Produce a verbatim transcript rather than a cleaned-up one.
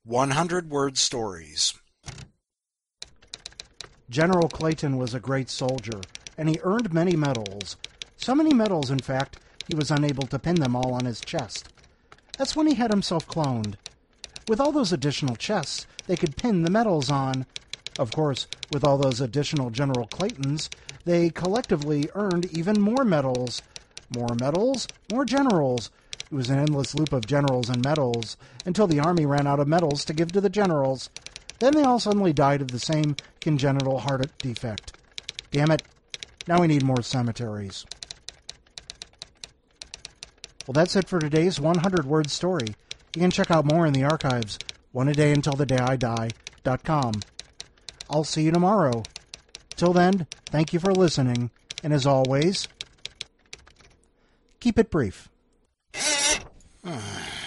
one hundred word stories. General Clayton was a great soldier, and he earned many medals. So many medals, in fact, he was unable to pin them all on his chest. That's when he had himself cloned. With all those additional chests, they could pin the medals on. Of course, with all those additional General Claytons, they collectively earned even more medals. More medals, more generals. It was an endless loop of generals and medals, until the army ran out of medals to give to the generals. Then they all suddenly died of the same congenital heart defect. Damn it. Now we need more cemeteries. Well, that's it for today's one hundred word story. You can check out more in the archives, one a day until the day I die dot com. I'll see you tomorrow. Till then, thank you for listening, and as always, keep it brief.